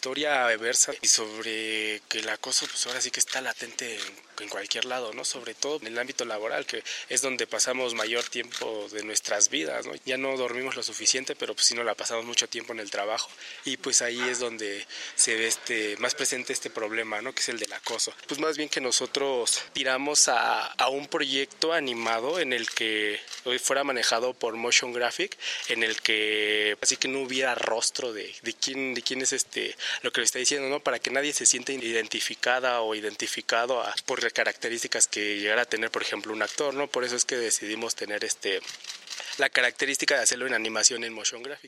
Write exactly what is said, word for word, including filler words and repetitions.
historia versa y sobre que el acoso pues ahora sí que está latente en, en cualquier lado, ¿no? Sobre todo en el ámbito laboral, que es donde pasamos mayor tiempo de nuestras vidas, ¿no? Ya no dormimos lo suficiente, pero pues sí nos la pasamos mucho tiempo en el trabajo y pues ahí es donde se ve este más presente este problema, ¿no? Que es el del acoso. Pues más bien que nosotros tiramos a, a un proyecto animado en el que hoy fuera manejado por Motion Graphic, en el que así que no hubiera rostro de, de quién de quién es este lo que le está diciendo, ¿no? Para que nadie se sienta identificada o identificado a, por las características que llegara a tener, por ejemplo, un actor, ¿no? Por eso es que decidimos tener este la característica de hacerlo en animación en Motion Graphic.